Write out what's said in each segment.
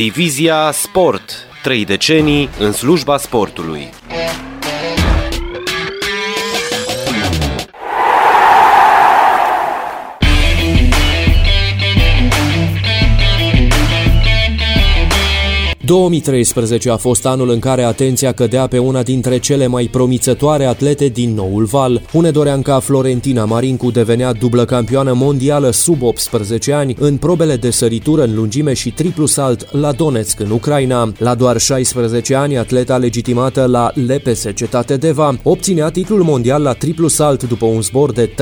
Divizia Sport. 3 decenii în slujba sportului. – 2013 a fost anul în care atenția cădea pe una dintre cele mai promițătoare atlete din noul val. Hunedoreanca Florentina Marincu devenea dublă campioană mondială sub 18 ani în probele de săritură în lungime și triplu salt la Donetsk, în Ucraina. La doar 16 ani, atleta legitimată la LPS Cetate Deva obținea titlul mondial la triplu salt după un zbor de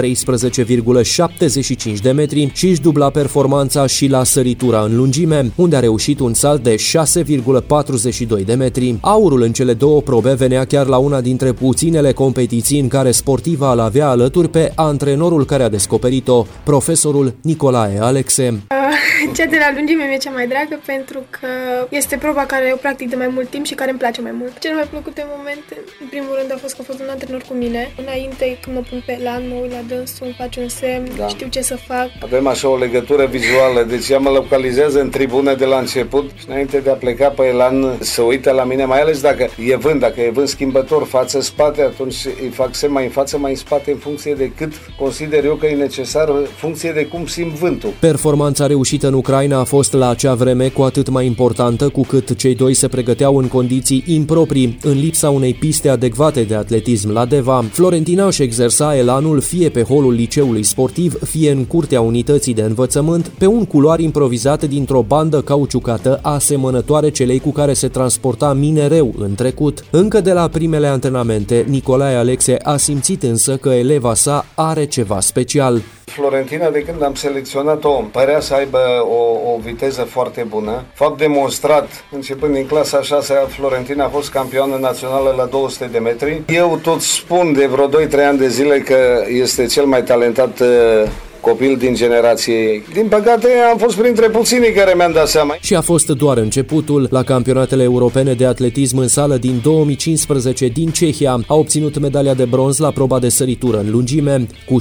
13,75 de metri și își dubla performanța și la săritura în lungime, unde a reușit un salt de 6,42 de metri. Aurul în cele două probe venea chiar la una dintre puținele competiții în care sportiva îl avea alături pe antrenorul care a descoperit-o, profesorul Nicolae Alexe. Cea de la lungime mi-e cea mai dragă pentru că este proba care eu practic de mai mult timp și care îmi place mai mult. Cel mai plăcute momente, în primul rând, a fost că a fost un antrenor cu mine. Înainte, când mă pun pe elan, mă uit la dânsul, îmi face un semn, știu ce să fac. Avem așa o legătură vizuală, deci ea mă localizează în tribune de la început și înainte de a pleca pe elan să uită la mine, mai ales dacă e vânt schimbător față-spate, atunci îi fac semn mai în față, mai în spate, în funcție de cât consider eu că e necesar, în funcție de cum simt vântul. Performanța reușită în Ucraina a fost la acea vreme cu atât mai importantă cu cât cei doi se pregăteau în condiții improprii, în lipsa unei piste adecvate de atletism la Deva. Florentina își exersa elanul fie pe holul liceului sportiv, fie în curtea unității de învățământ, pe un culoar improvizat dintr-o bandă cauciucată asemănătoare celei cu care se transporta minereu în trecut. Încă de la primele antrenamente, Nicolae Alexe a simțit însă că eleva sa are ceva special. Florentina, de când am selecționat-o, părea să aibă o viteză foarte bună. Fapt demonstrat, începând din clasa 6, Florentina a fost campioană națională la 200 de metri. Eu tot spun de vreo 2-3 ani de zile că este cel mai talentat copil din generație ei. Din păcate, am fost printre puținii care mi-am dat seama. Și a fost doar începutul. La campionatele europene de atletism în sală din 2015 din Cehia a obținut medalia de bronz la proba de săritură în lungime. Cu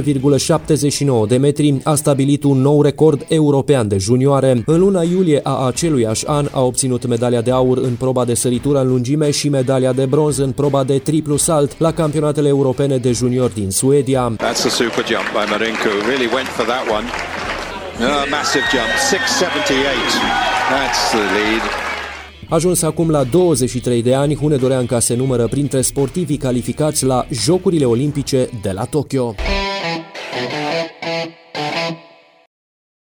6,79 de metri a stabilit un nou record european de junioare. În luna iulie a aceluiași an a obținut medalia de aur în proba de săritură în lungime și medalia de bronz în proba de triplu salt la campionatele europene de juniori din Suedia. That's a super jump by Marincu. Really went for that one. Massive jump, 6.78. That's the lead. Ajuns acum la 23 de ani, Hunedoreanca se numără printre sportivii calificați la Jocurile Olimpice de la Tokyo.